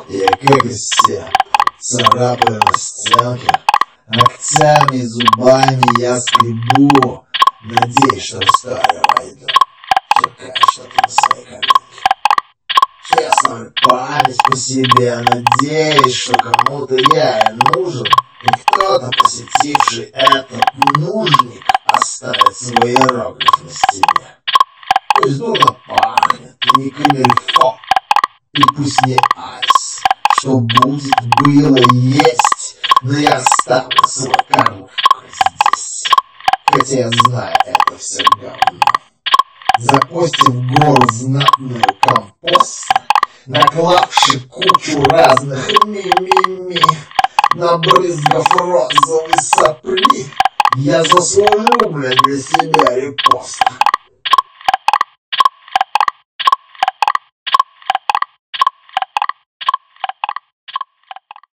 Я как из всех царапаю на стенке, ногтями и зубами я скребу, надеюсь, что в историю войду. Чекаю что-то на своей коленке. Что я ставлю память по себе, надеюсь, что кому-то я и нужен, и кто-то, посетивший этот нужник, оставит свой иероглиф на стене. Пусть дурно пахнет, не камильфо, и пусть не айс. Что будет, было, есть, но я оставлю свой коробку здесь. Хотя я знаю, это все говно. Запустив в гору знатную компоста, наклавши кучу разных ми-ми-ми, набрызгав розовой сопли, я заслужу, для себя репоста.